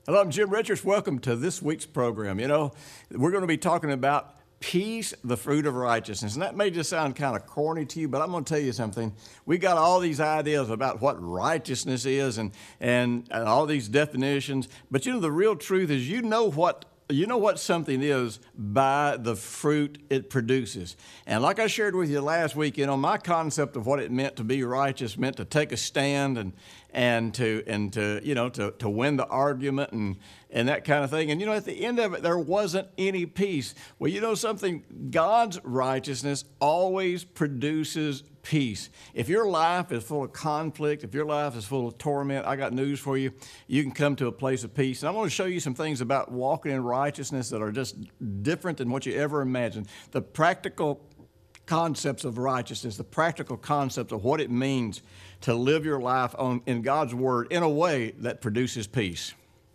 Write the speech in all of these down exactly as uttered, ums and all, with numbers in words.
Hello, I'm Jim Richards. Welcome to this week's program. You know, we're going to be talking about peace, the fruit of righteousness. And that may just sound kind of corny to you, but I'm going to tell you something. We got all these ideas about what righteousness is and, and, and all these definitions. But you know, the real truth is you know what You know what something is by the fruit it produces. And like I shared with you last week, you know, my concept of what it meant to be righteous meant to take a stand and and to and to you know to, to win the argument and and that kind of thing. And you know, at the end of it, there wasn't any peace. Well, you know something, God's righteousness always produces peace. If your life is full of conflict, if your life is full of torment, I got news for you. You can come to a place of peace. And I'm going to show you some things about walking in righteousness that are just different than what you ever imagined. The practical concepts of righteousness, the practical concepts of what it means to live your life on, in God's Word in a way that produces peace.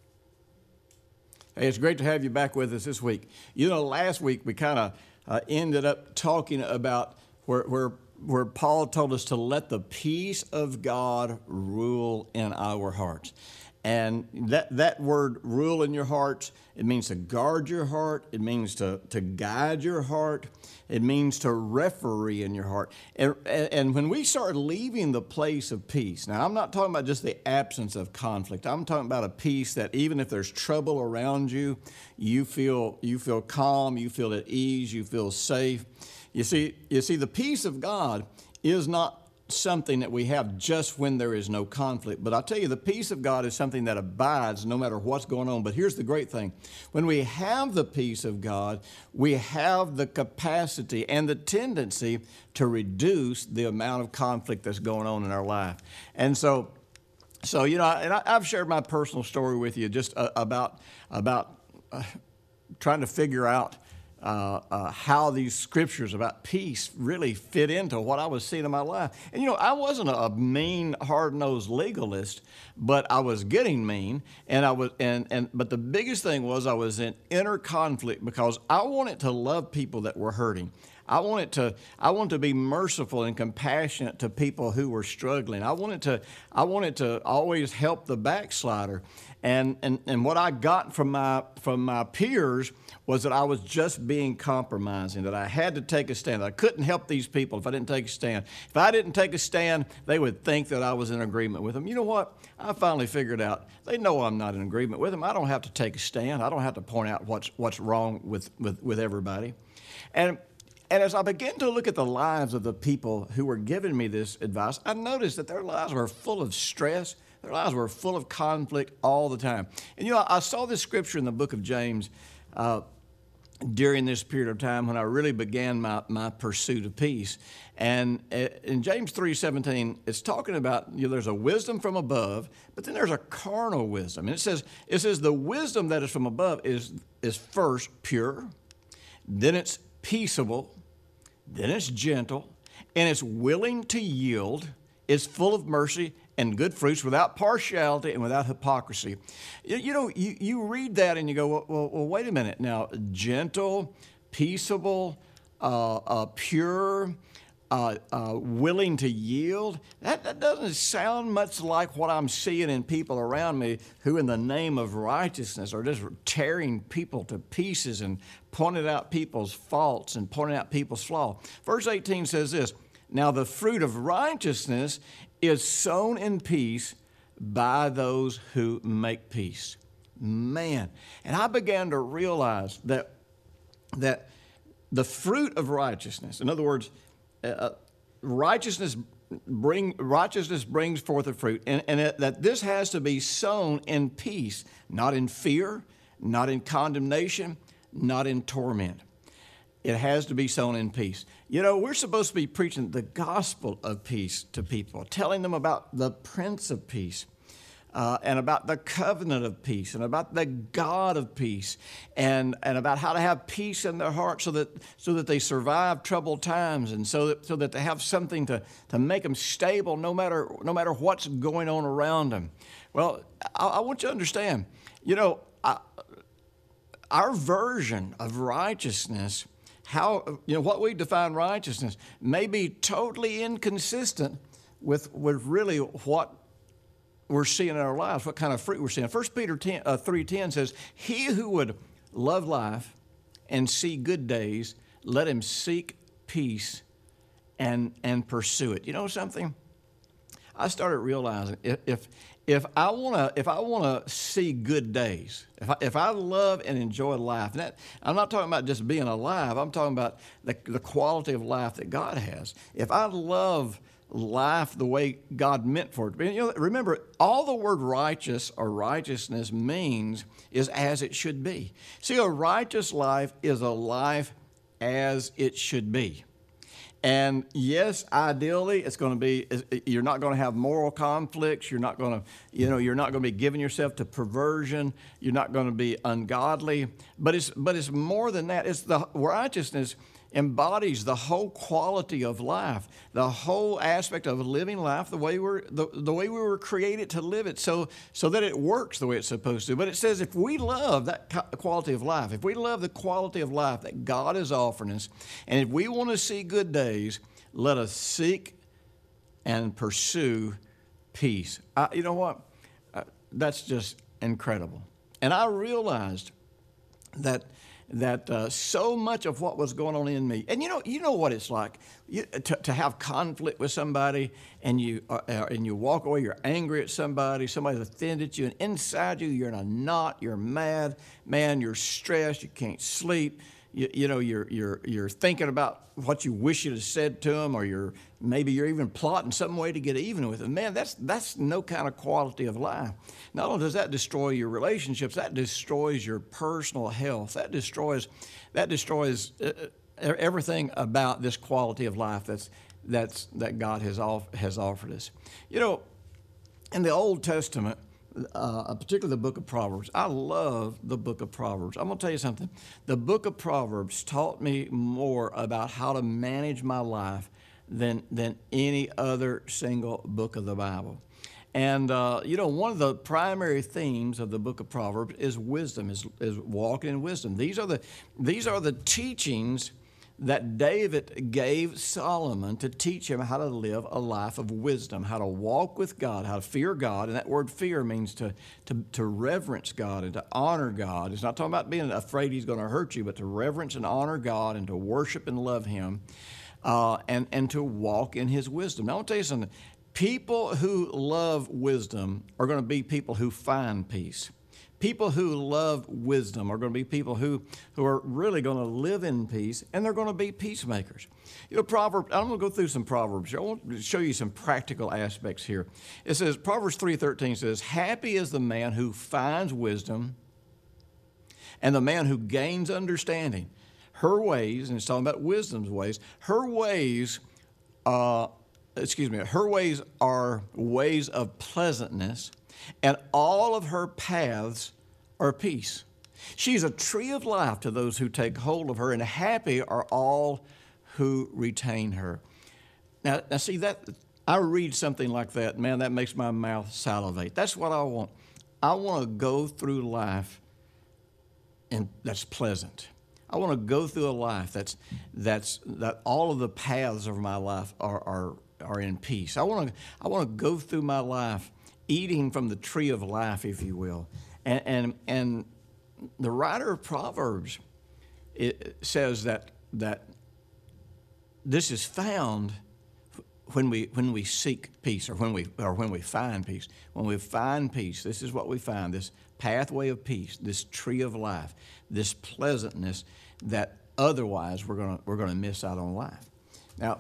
Hey, it's great to have you back with us this week. You know, last week we kind of uh, ended up talking about where, where where Paul told us to let the peace of God rule in our hearts. And that, that word, rule in your hearts, it means to guard your heart. It means to, to guide your heart. It means to referee in your heart. And, and when we start leaving the place of peace, now I'm not talking about just the absence of conflict. I'm talking about a peace that even if there's trouble around you, you feel, you feel calm, you feel at ease, you feel safe. You see, you see, the peace of God is not something that we have just when there is no conflict. But I tell you, the peace of God is something that abides no matter what's going on. But here's the great thing. When we have the peace of God, we have the capacity and the tendency to reduce the amount of conflict that's going on in our life. And so, so you know, and I, I've shared my personal story with you just uh, about, about uh, trying to figure out Uh, uh, how these scriptures about peace really fit into what I was seeing in my life. And, you know, I wasn't a mean, hard-nosed legalist, but I was getting mean. And I was, and, and, but the biggest thing was I was in inner conflict because I wanted to love people that were hurting. I wanted to, I wanted to be merciful and compassionate to people who were struggling. I wanted to, I wanted to always help the backslider. And, and, and what I got from my, from my peers was that I was just being compromising, that I had to take a stand. I couldn't help these people if I didn't take a stand. If I didn't take a stand, they would think that I was in agreement with them. You know what? I finally figured out they know I'm not in agreement with them. I don't have to take a stand. I don't have to point out what's, what's wrong with, with, with everybody. And And as I began to look at the lives of the people who were giving me this advice, I noticed that their lives were full of stress. Their lives were full of conflict all the time. And, you know, I saw this scripture in the book of James uh, during this period of time when I really began my, my pursuit of peace. And in James three seventeen, it's talking about, you know, there's a wisdom from above, but then there's a carnal wisdom. And it says, it says the wisdom that is from above is, is first pure, then it's peaceable, then it's gentle, and it's willing to yield, it's full of mercy and good fruits, without partiality and without hypocrisy. You, you know, you, you read that and you go, well, well, well wait a minute now. Gentle, peaceable, uh, uh, pure, uh, uh, willing to yield. That, that doesn't sound much like what I'm seeing in people around me who in the name of righteousness are just tearing people to pieces and pointing out people's faults and pointing out people's flaws. Verse eighteen says this, now the fruit of righteousness is sown in peace by those who make peace. Man, and I began to realize that, that the fruit of righteousness, in other words, uh, righteousness bring righteousness brings forth a fruit, and, and it, that this has to be sown in peace, not in fear, not in condemnation, not in torment. It has to be sown in peace. You know, we're supposed to be preaching the gospel of peace to people, telling them about the Prince of Peace, uh, and about the covenant of peace, and about the God of peace, and, and about how to have peace in their heart so that so that they survive troubled times, and so that so that they have something to, to make them stable no matter no matter what's going on around them. Well, I, I want you to understand, you know, I, our version of righteousness, how, you know, what we define righteousness may be totally inconsistent with, with really what we're seeing in our lives, what kind of fruit we're seeing. First Peter three ten says, he who would love life and see good days, let him seek peace and and pursue it. You know something? I started realizing if if, if I want to if I want to see good days, if I, if I love and enjoy life, and that, I'm not talking about just being alive. I'm talking about the, the quality of life that God has. If I love life the way God meant for it. You know, remember, all the word righteous or righteousness means is as it should be. See, a righteous life is a life as it should be. And yes, ideally, it's going to be, you're not going to have moral conflicts. You're not going to, you know, you're not going to be giving yourself to perversion. You're not going to be ungodly. But it's, but it's more than that. It's the righteousness embodies the whole quality of life, the whole aspect of living life the way we're the, the way we were created to live it, so so that it works the way it's supposed to. But it says if we love that quality of life, if we love the quality of life that God is offering us, and if we want to see good days, let us seek and pursue peace. I, you know what? Uh, that's just incredible. And I realized that. that uh, so much of what was going on in me, and you know, you know what it's like you, to, to have conflict with somebody, and you uh, and you walk away, you're angry at somebody, somebody's offended you, and inside you, you're in a knot, you're mad, man, you're stressed, you can't sleep, you, you know, you're you're you're thinking about what you wish you'd have said to them, or you're maybe you're even plotting some way to get even with them. Man, that's that's no kind of quality of life. Not only does that destroy your relationships, that destroys your personal health. That destroys that destroys uh, everything about this quality of life that's that's that God has off, has offered us. You know, in the Old Testament, uh, particularly the book of Proverbs, I love the book of Proverbs. I'm going to tell you something. The book of Proverbs taught me more about how to manage my life than than any other single book of the Bible. And, uh, you know, one of the primary themes of the book of Proverbs is wisdom, is, is walking in wisdom. These are the these are the teachings that David gave Solomon to teach him how to live a life of wisdom, how to walk with God, how to fear God. And that word fear means to, to, to reverence God and to honor God. It's not talking about being afraid he's going to hurt you, but to reverence and honor God and to worship and love him, uh, and, and to walk in his wisdom. Now, I want to tell you something. People who love wisdom are going to be people who find peace. People who love wisdom are going to be people who, who are really going to live in peace, and they're going to be peacemakers. You know, Proverbs, I'm going to go through some Proverbs. I want to show you some practical aspects here. It says, Proverbs three thirteen says, happy is the man who finds wisdom and the man who gains understanding. Her ways, and it's talking about wisdom's ways, her ways, uh, excuse me, her ways are ways of pleasantness, and all of her paths are peace. She's a tree of life to those who take hold of her, and happy are all who retain her. Now, now see that, I read something like that, man, that makes my mouth salivate. That's what I want. I want to go through life and that's pleasant. I want to go through a life that's that's that all of the paths of my life are are are in peace. I want to I want to go through my life eating from the tree of life, if you will. And and, and the writer of Proverbs, it says that that this is found when we when we seek peace, or when we or when we find peace. When we find peace, this is what we find: this pathway of peace, this tree of life, this pleasantness that otherwise we're gonna we're gonna miss out on life. Now,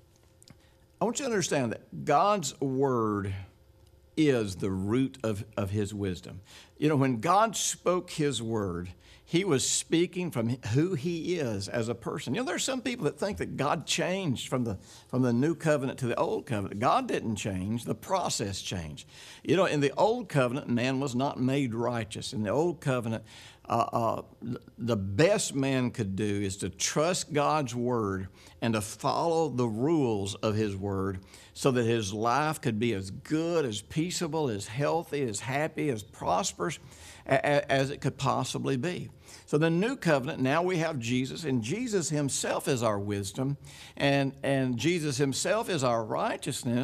I want you to understand that God's word is the root of, of his wisdom. You know, when God spoke his word, he was speaking from who he is as a person. You know, there are some people that think that God changed from the from the new covenant to the old covenant. God didn't change. The process changed. You know, in the old covenant, man was not made righteous. In the old covenant, uh, uh, the best man could do is to trust God's word and to follow the rules of his word so that his life could be as good, as peaceable, as healthy, as happy, as prosperous as it could possibly be. So the new covenant, now we have Jesus, and Jesus himself is our wisdom, and, and Jesus himself is our righteousness.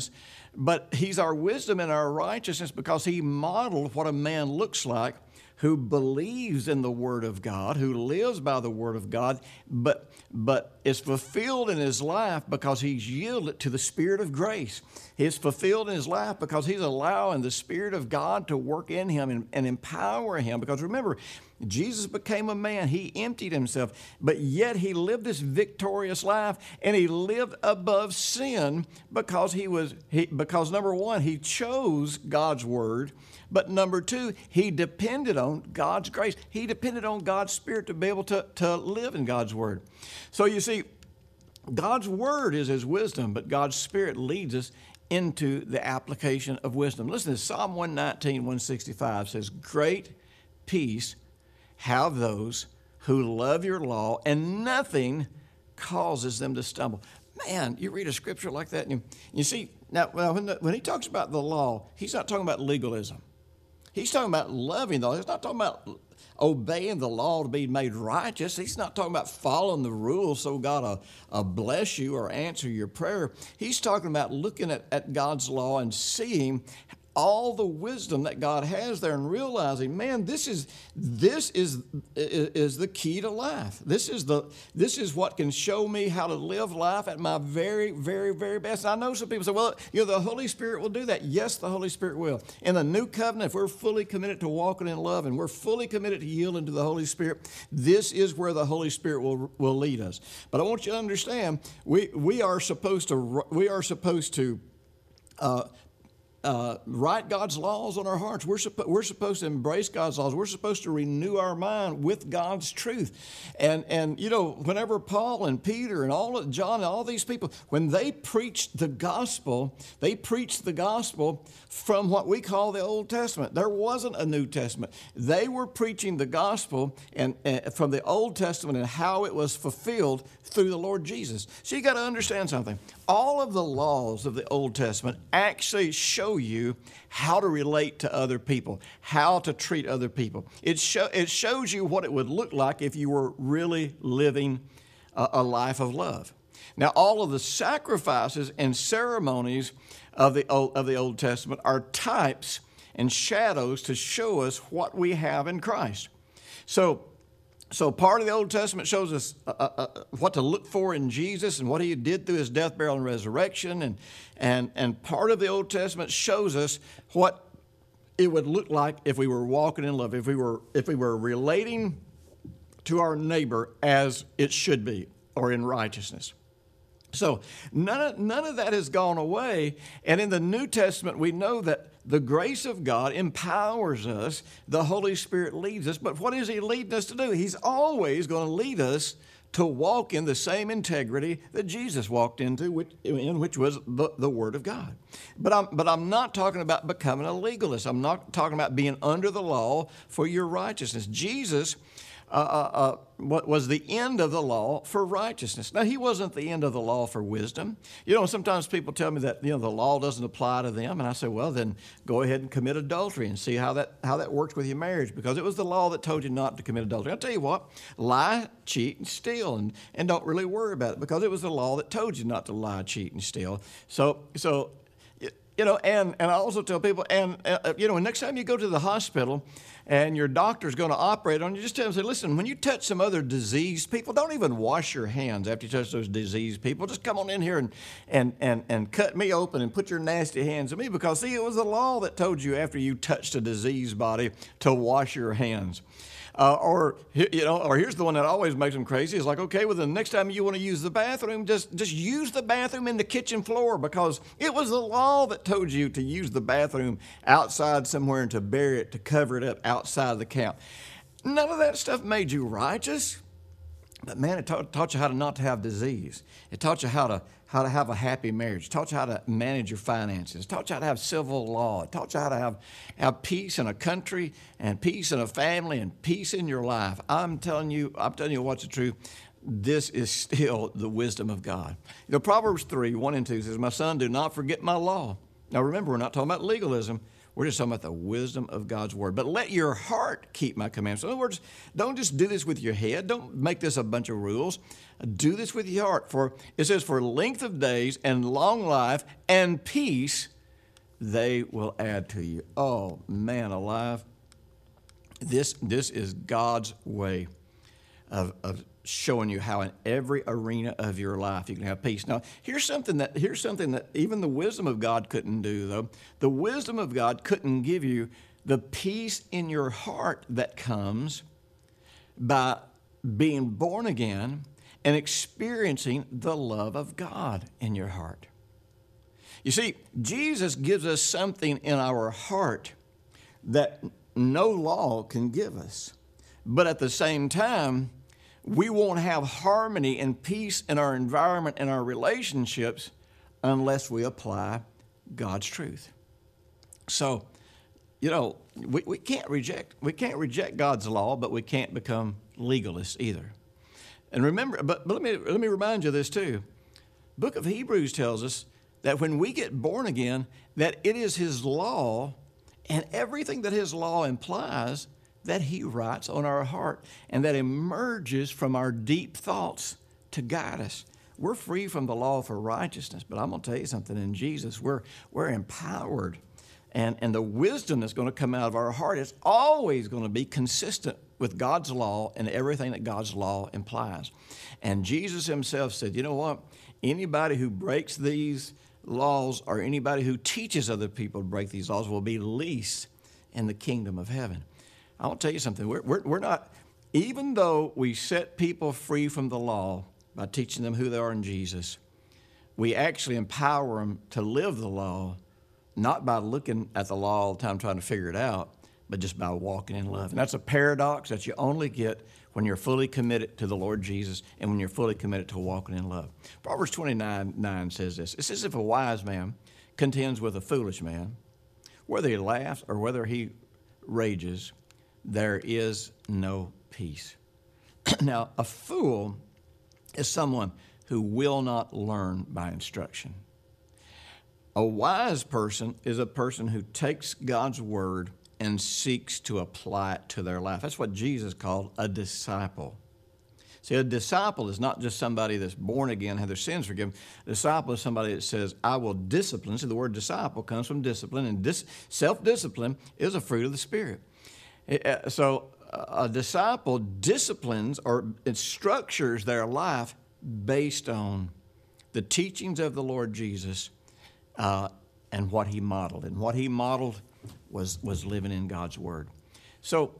but he's our wisdom and our righteousness because he modeled what a man looks like who believes in the Word of God, who lives by the Word of God, but, but is fulfilled in his life because he's yielded to the Spirit of grace. He's fulfilled in his life because he's allowing the Spirit of God to work in him and, and empower him. Because remember, Jesus became a man. He emptied himself, but yet he lived this victorious life, and he lived above sin because he was, he, because number one, he chose God's Word. But number two, he depended on God's grace. He depended on God's Spirit to be able to, to live in God's Word. So you see, God's Word is his wisdom, but God's Spirit leads us into the application of wisdom. Listen to this. Psalm one nineteen, one sixty-five says, "Great peace have those who love your law, and nothing causes them to stumble." Man, you read a scripture like that, and you, you see, now well, when, the, when he talks about the law, he's not talking about legalism. He's talking about loving the law. He's not talking about obeying the law to be made righteous. He's not talking about following the rules so God will uh, bless you or answer your prayer. He's talking about looking at, at God's law and seeing all the wisdom that God has there and realizing, man, this is this is is the key to life. This is the this is what can show me how to live life at my very, very, very best. And I know some people say, well, you know, the Holy Spirit will do that. Yes, the Holy Spirit will. In the new covenant, if we're fully committed to walking in love and we're fully committed to yielding to the Holy Spirit, this is where the Holy Spirit will will lead us. But I want you to understand, we we are supposed to we are supposed to uh, Uh, write God's laws on our hearts. We're, suppo- we're supposed to embrace God's laws. We're supposed to renew our mind with God's truth. And, and you know, whenever Paul and Peter and all of John and all these people, when they preached the gospel, they preached the gospel from what we call the Old Testament. There wasn't a New Testament. They were preaching the gospel and, and from the Old Testament and how it was fulfilled through the Lord Jesus. So you got to understand something. All of the laws of the Old Testament actually show you how to relate to other people, how to treat other people. It, show, it shows you what it would look like if you were really living a, a life of love. Now, all of the sacrifices and ceremonies of the, Old, of the Old Testament are types and shadows to show us what we have in Christ. So, So part of the Old Testament shows us uh, uh, what to look for in Jesus and what he did through his death, burial, and resurrection. And, and, and part of the Old Testament shows us what it would look like if we were walking in love, if we were, if we were relating to our neighbor as it should be, or in righteousness. So none of, none of that has gone away. And in the New Testament, we know that the grace of God empowers us. The Holy Spirit leads us. But what is he leading us to do? He's always going to lead us to walk in the same integrity that Jesus walked into, which, in which was the, the Word of God. But I'm, but I'm not talking about becoming a legalist. I'm not talking about being under the law for your righteousness. Jesus Uh, uh, uh, what was the end of the law for righteousness. Now, he wasn't the end of the law for wisdom. You know, sometimes people tell me that, you know, the law doesn't apply to them, and I say, well, then go ahead and commit adultery and see how that how that works with your marriage, because it was the law that told you not to commit adultery. I'll tell you what, lie, cheat, and steal, and, and don't really worry about it, because it was the law that told you not to lie, cheat, and steal. So, so you know, and, and I also tell people, and, uh, you know, next time you go to the hospital and your doctor's going to operate on you, just tell them, say, listen, when you touch some other diseased people, don't even wash your hands after you touch those diseased people. Just come on in here and, and, and, and cut me open and put your nasty hands on me, because, see, it was the law that told you after you touched a diseased body to wash your hands. Uh, or, you know, or here's the one that always makes them crazy. It's like, okay, well, the next time you want to use the bathroom, just, just use the bathroom in the kitchen floor, because it was the law that told you to use the bathroom outside somewhere and to bury it, to cover it up outside the camp. None of that stuff made you righteous. But, man, it taught, taught you how to not to have disease. It taught you how to how to have a happy marriage. It taught you how to manage your finances. It taught you how to have civil law. It taught you how to have, have peace in a country and peace in a family and peace in your life. I'm telling you, I'm telling you what's the truth. This is still the wisdom of God. You know, Proverbs three, one and two says, my son, do not forget my law. Now, remember, we're not talking about legalism. We're just talking about the wisdom of God's word. But let your heart keep my commandments. In other words, don't just do this with your head. Don't make this a bunch of rules. Do this with your heart. For it says, for length of days and long life and peace they will add to you. Oh, man alive. This, this is God's way of, of showing you how in every arena of your life you can have peace. Now, here's something that here's something that even the wisdom of God couldn't do, though. The wisdom of God couldn't give you the peace in your heart that comes by being born again and experiencing the love of God in your heart. You see, Jesus gives us something in our heart that no law can give us. But at the same time, we won't have harmony and peace in our environment and our relationships unless we apply God's truth. So, you know, we, we can't reject we can't reject God's law, but we can't become legalists either. And remember, but, but let me let me remind you of this too. Book of Hebrews tells us that when we get born again, that it is His law and everything that His law implies that He writes on our heart and that emerges from our deep thoughts to guide us. We're free from the law for righteousness, but I'm going to tell you something. In Jesus, we're, we're empowered. And, and the wisdom that's going to come out of our heart is always going to be consistent with God's law and everything that God's law implies. And Jesus Himself said, you know what? Anybody who breaks these laws or anybody who teaches other people to break these laws will be least in the kingdom of heaven. I want to tell you something. We're, we're, we're not, even though we set people free from the law by teaching them who they are in Jesus, we actually empower them to live the law, not by looking at the law all the time trying to figure it out, but just by walking in love. And that's a paradox that you only get when you're fully committed to the Lord Jesus and when you're fully committed to walking in love. Proverbs twenty-nine nine says this. It says, if a wise man contends with a foolish man, whether he laughs or whether he rages, there is no peace. Now, a fool is someone who will not learn by instruction. A wise person is a person who takes God's word and seeks to apply it to their life. That's what Jesus called a disciple. See, a disciple is not just somebody that's born again, have their sins forgiven. A disciple is somebody that says, I will discipline. See, the word disciple comes from discipline, and dis- self-discipline is a fruit of the Spirit. So a disciple disciplines or it structures their life based on the teachings of the Lord Jesus uh, and what He modeled. And what He modeled was, was living in God's Word. So,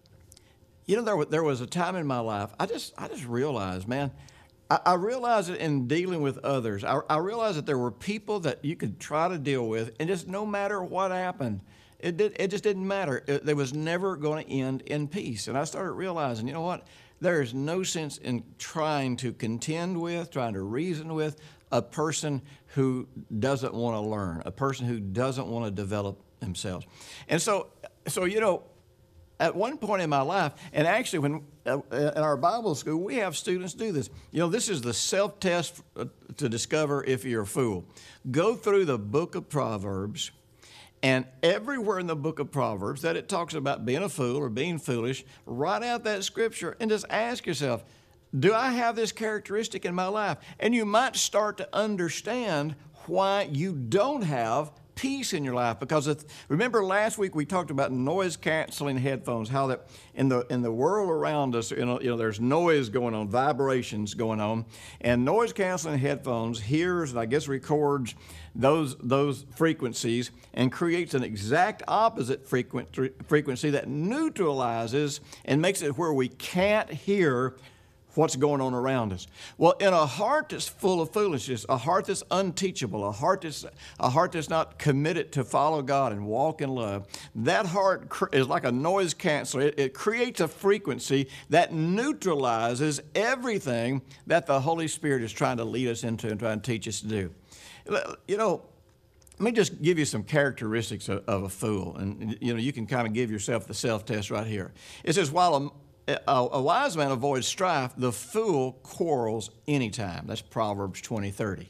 you know, there, there was a time in my life, I just I just realized, man, I, I realized it in dealing with others. I, I realized that there were people that you could try to deal with, and just no matter what happened, It, did, it just didn't matter. It, it was never going to end in peace. And I started realizing, you know what? There is no sense in trying to contend with, trying to reason with a person who doesn't want to learn, a person who doesn't want to develop themselves. And so, so you know, at one point in my life, and actually when uh, in our Bible school, we have students do this. You know, this is the self-test to discover if you're a fool. Go through the book of Proverbs, and everywhere in the book of Proverbs that it talks about being a fool or being foolish, write out that scripture and just ask yourself, do I have this characteristic in my life? And you might start to understand why you don't have peace in your life. Because it's, remember last week we talked about noise-canceling headphones, how that in the in the world around us, you know, you know, there's noise going on, vibrations going on, and noise-canceling headphones hears and I guess records those those frequencies and creates an exact opposite frequent, frequency that neutralizes and makes it where we can't hear what's going on around us. Well, in a heart that's full of foolishness, a heart that's unteachable, a heart that's, a heart that's not committed to follow God and walk in love, that heart is like a noise canceller. It, it creates a frequency that neutralizes everything that the Holy Spirit is trying to lead us into and trying to teach us to do. You know, let me just give you some characteristics of, of a fool. And, you know, you can kind of give yourself the self-test right here. It says, while a A, a wise man avoids strife, the fool quarrels anytime. That's Proverbs twenty thirty.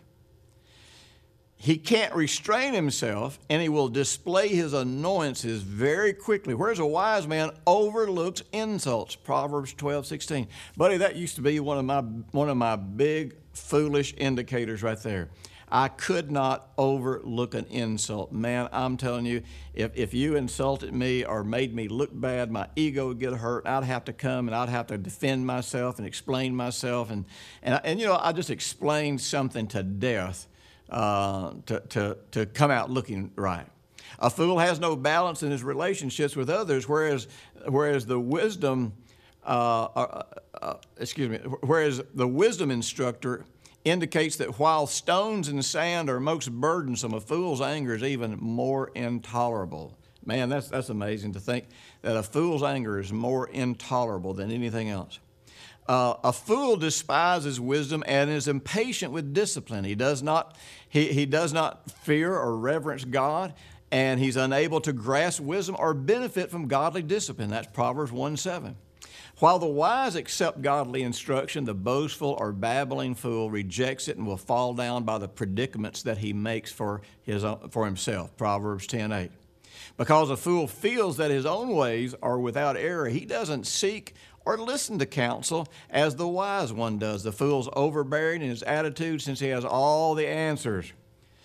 He can't restrain himself, and he will display his annoyances very quickly. Whereas a wise man overlooks insults. Proverbs twelve sixteen. Buddy, that used to be one of my one of my big foolish indicators right there. I could not overlook an insult. Man, I'm telling you, if, if you insulted me or made me look bad, my ego would get hurt. I'd have to come and I'd have to defend myself and explain myself. And, and, and you know, I just explained something to death uh, to, to, to come out looking right. A fool has no balance in his relationships with others, whereas, whereas the wisdom, uh, uh, uh, excuse me, whereas the wisdom instructor indicates that while stones and sand are most burdensome, a fool's anger is even more intolerable. Man, that's, that's amazing to think that a fool's anger is more intolerable than anything else. Uh, a fool despises wisdom and is impatient with discipline. He does not, he, he does not fear or reverence God, and he's unable to grasp wisdom or benefit from godly discipline. That's Proverbs one seven. While the wise accept godly instruction, the boastful or babbling fool rejects it and will fall down by the predicaments that he makes for, his own, for himself. Proverbs ten eight. Because a fool feels that his own ways are without error, he doesn't seek or listen to counsel as the wise one does. The fool's overbearing in his attitude since he has all the answers.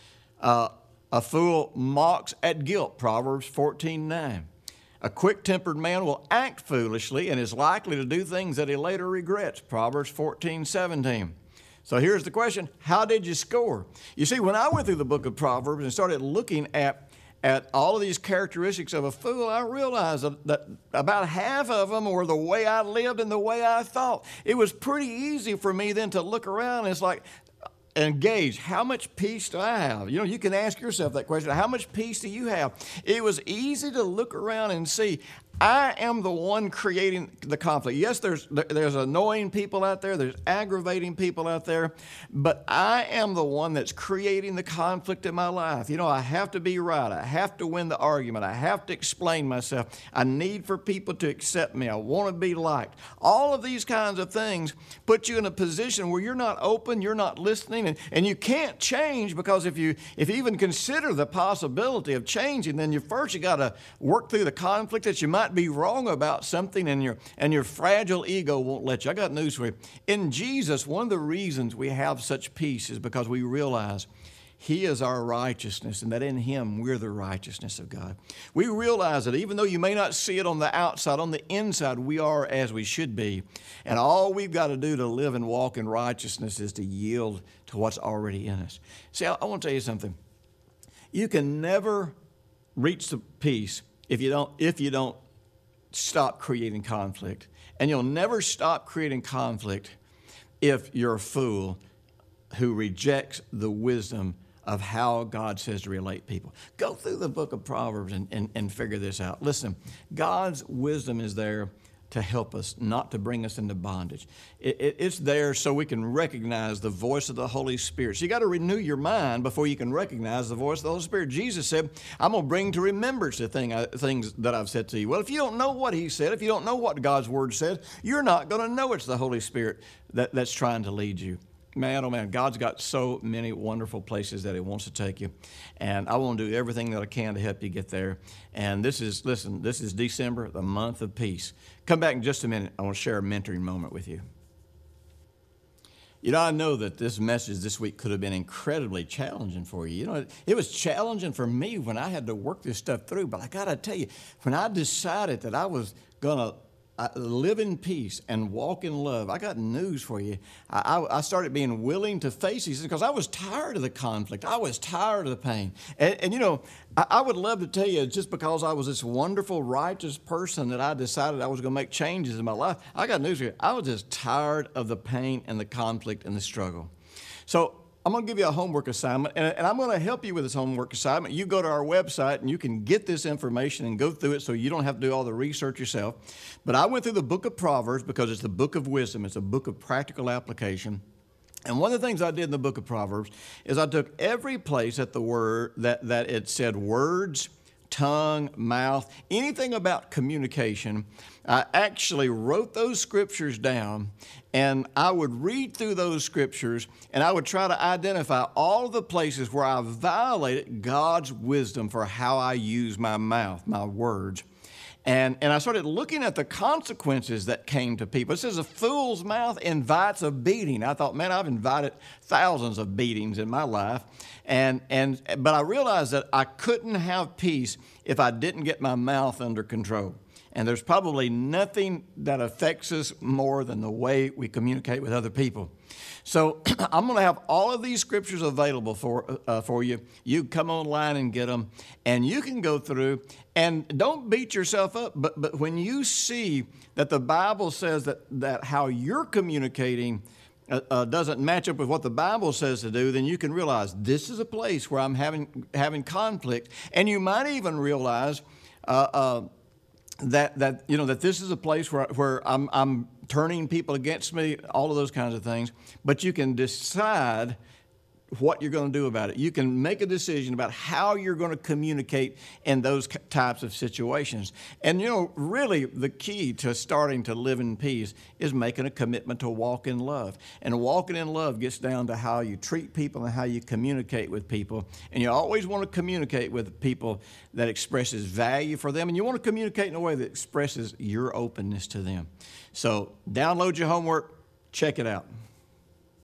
Uh, a fool mocks at guilt. Proverbs fourteen nine. A quick-tempered man will act foolishly and is likely to do things that he later regrets. Proverbs fourteen seventeen. So here's the question, how did you score? You see, when I went through the book of Proverbs and started looking at, at all of these characteristics of a fool, I realized that, that about half of them were the way I lived and the way I thought. It was pretty easy for me then to look around and it's like, and gauge, how much peace do I have? You know, you can ask yourself that question, how much peace do you have? It was easy to look around and see, I am the one creating the conflict. Yes, there's there's annoying people out there, there's aggravating people out there, but I am the one that's creating the conflict in my life. You know, I have to be right. I have to win the argument. I have to explain myself. I need for people to accept me. I want to be liked. All of these kinds of things put you in a position where you're not open, you're not listening, and, and you can't change, because if you if you even consider the possibility of changing, then you first you got to work through the conflict that you might be wrong about something, and your and your fragile ego won't let you. I got news for you. In Jesus, one of the reasons we have such peace is because we realize He is our righteousness, and that in Him we're the righteousness of God. We realize that even though you may not see it on the outside, on the inside we are as we should be. And all we've got to do to live and walk in righteousness is to yield to what's already in us. See, I, I want to tell you something. You can never reach the peace if you don't if you don't stop creating conflict. And you'll never stop creating conflict if you're a fool who rejects the wisdom of how God says to relate people. Go through the book of Proverbs and, and, and figure this out. Listen, God's wisdom is there to help us, not to bring us into bondage. It, it, it's there so we can recognize the voice of the Holy Spirit. So you got to renew your mind before you can recognize the voice of the Holy Spirit. Jesus said, I'm going to bring to remembrance the thing, uh, things that I've said to you. Well, if you don't know what He said, if you don't know what God's Word says, you're not going to know it's the Holy Spirit that, that's trying to lead you. Man, oh man, God's got so many wonderful places that He wants to take you. And I want to do everything that I can to help you get there. And this is, listen, this is December, the month of peace. Come back in just a minute. I want to share a mentoring moment with you. You know, I know that this message this week could have been incredibly challenging for you. You know, it, it was challenging for me when I had to work this stuff through. But I got to tell you, when I decided that I was going to I live in peace and walk in love, I got news for you. I, I, I started being willing to face these things because I was tired of the conflict. I was tired of the pain. And, and you know, I, I would love to tell you, just because I was this wonderful, righteous person that I decided I was going to make changes in my life, I got news for you. I was just tired of the pain and the conflict and the struggle. So I'm going to give you a homework assignment, and, and I'm going to help you with this homework assignment. You go to our website, and you can get this information and go through it so you don't have to do all the research yourself. But I went through the book of Proverbs because it's the book of wisdom. It's a book of practical application. And one of the things I did in the book of Proverbs is I took every place that the word that, that it said words, tongue, mouth, anything about communication. I actually wrote those scriptures down, and I would read through those scriptures, and I would try to identify all the places where I violated God's wisdom for how I use my mouth, my words. And, and I started looking at the consequences that came to people. It says a fool's mouth invites a beating. I thought, man, I've invited thousands of beatings in my life. And, and, but I realized that I couldn't have peace if I didn't get my mouth under control. And there's probably nothing that affects us more than the way we communicate with other people. So I'm going to have all of these scriptures available for uh, for you. You come online and get them, and you can go through. And don't beat yourself up, but but when you see that the Bible says that that how you're communicating uh, uh, doesn't match up with what the Bible says to do, then you can realize this is a place where I'm having having conflict, and you might even realize. Uh, uh, That that you know that this is a place where where I'm I'm turning people against me, all of those kinds of things. But you can decide what you're going to do about it. You can make a decision about how you're going to communicate in those types of situations. And you know, really, the key to starting to live in peace is making a commitment to walk in love. And walking in love gets down to how you treat people and how you communicate with people. And you always want to communicate with people that expresses value for them, and you want to communicate in a way that expresses your openness to them. So download your homework, check it out.